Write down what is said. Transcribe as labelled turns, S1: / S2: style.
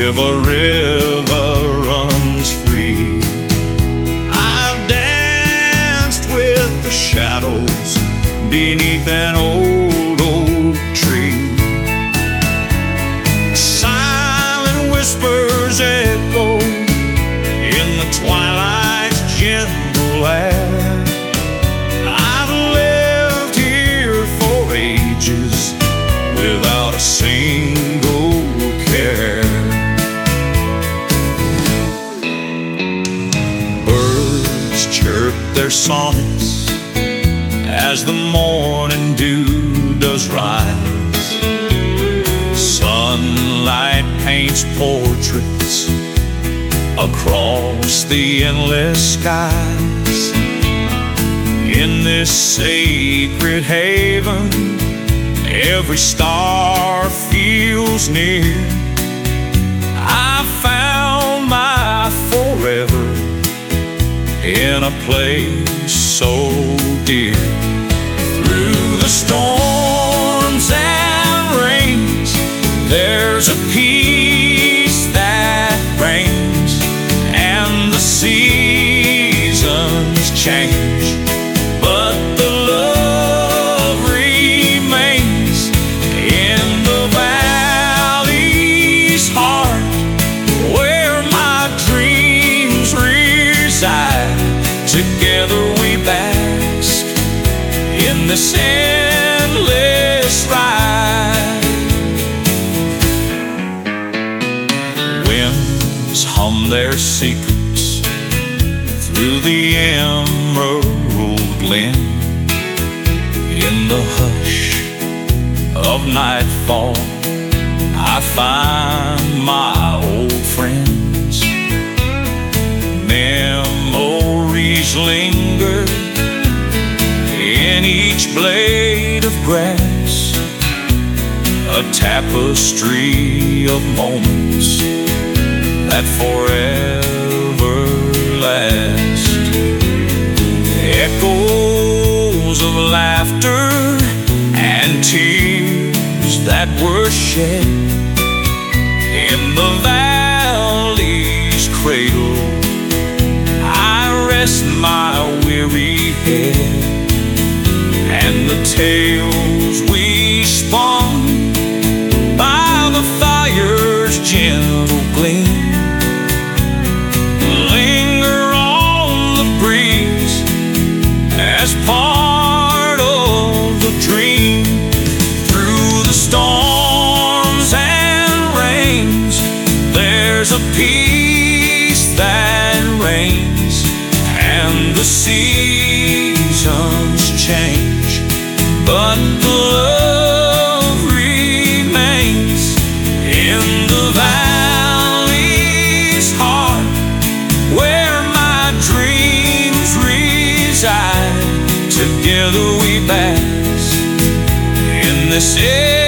S1: if a river runs free. I've danced with the shadows beneath an old oak tree. Silent whispers echo in the twilight's gentle air. I've lived here for ages without a single care. Birds chirp their sonnets as the morning dew does rise. Sunlight paints portraits across the endless skies. In this sacred haven, every star feels near. I found my forever in a place so dear. Through the storms and rains, there's a peace that reigns, and the seasons change, but the love remains in the valley's heart, where my dreams reside. Together we bask in this endless ride. Winds hum their secrets through the emerald glen. In the hush of nightfall, I find my old friends. Memories linger in each blade of grass, a tapestry of moments that forever last. Echoes of laughter and tears that were shed in the valley's cradle. I rest my weary head, and the tales we spun by the fire's gentle gleam linger on the breeze as part of the dream. Through the storms and rains, there's a peace that reigns, and the seasons change, but the love remains in the valley's heart, where my dreams reside. Together we bask in this air.